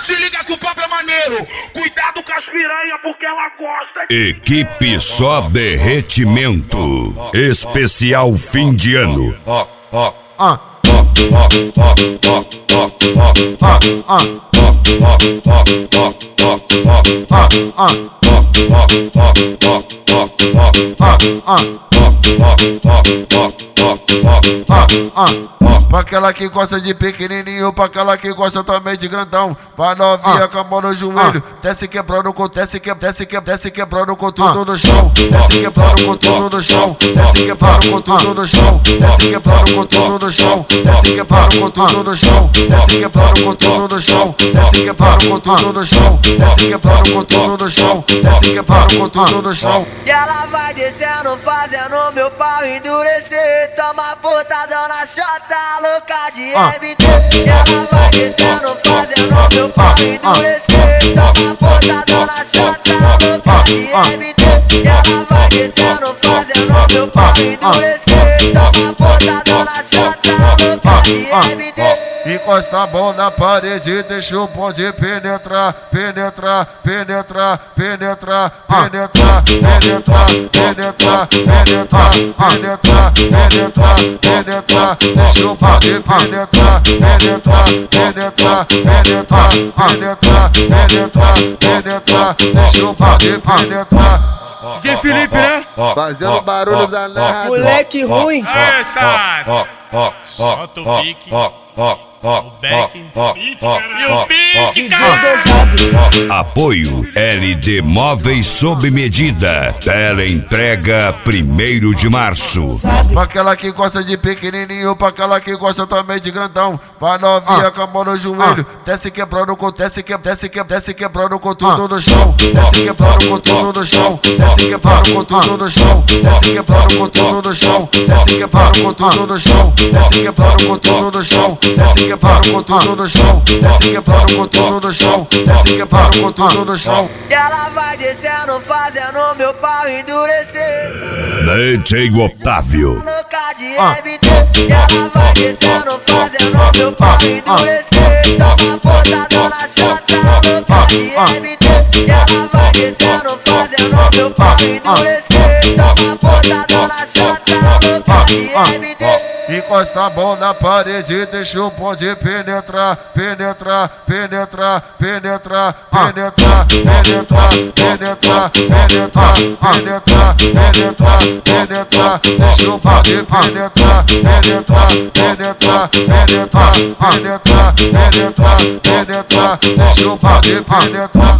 Se liga que o papo é maneiro. Cuidado com as piranha porque ela gosta. Equipe Só Derretimento. Especial fim de ano. Pra aquela que gosta de pequenininho, pra aquela que gosta também de grandão. Pra novinha com a mão no joelho, desce quebrando com desce quebrando com tudo no chão. Desce quebrando com tudo no chão. Desce quebrando com tudo no chão. Desce quebrando com tudo no chão. Desce quebrando com tudo no chão. Desce quebrando com tudo no chão. Desce quebrando com tudo no chão. Desce quebrando com tudo no chão. Desce quebrando com tudo no chão. E ela vai descendo, fazendo meu pau endurecer. Toma botadão na chota, louca de MD. E ela vai descendo, fazendo meu pau endurecer. Toma botadão na chota, louca de MD. E ela vai descendo, fazendo meu pau endurecer. Toma botadão na chota, louca de MD. Encosta a mão na parede, deixa o bonde penetrar, penetrar, penetrar, penetrar, penetrar, penetrar, penetrar, penetrar, penetrar, penetrar, penetrar, deixa o bonde penetrar, penetrar, penetrar, penetrar, penetrar, penetrar, penetrar, deixa o bonde penetrar. DJ Felipe, né? Fazendo barulho danado. Moleque ruim. Aê, Sado. Solta o pique. O back e o beat, cara. Apoio LD Móveis sob medida. Teleentrega 1º de março. Pra aquela que gosta de pequenininho, pra aquela que gosta também de grandão. Pra novinha com a mão no joelho, desce quebrando com desce quebrando com tudo no chão. Desce quebrando com tudo no chão. Desce quebrando com tudo no chão. Desce quebrando com tudo no chão. Desce quebrando com tudo no chão. Desce quebrando com tudo no chão. Desce quebrando com tudo no chão. Desce quebrando com tudo no chão. Desce quebrando com tudo no chão. E ela vai descendo, fazendo meu pau endurecer. DJ Otávio. Louca de MD. E ela vai descendo, fazendo meu pau endurecer. Toma botadão na chota, louca de MD. E ela vai descendo, fazendo meu pau endurecer. Toma botadão na chota, louca de MD. Encosta a mão na parede, deixa o bonde penetrar, penetrar, penetrar, penetrar, penetrar, penetrar, penetrar, penetrar, penetrar, penetrar, penetrar, deixa o bonde penetrar, penetrar, penetrar, penetrar, penetrar, penetrar, penetrar, deixa o bonde penetrar.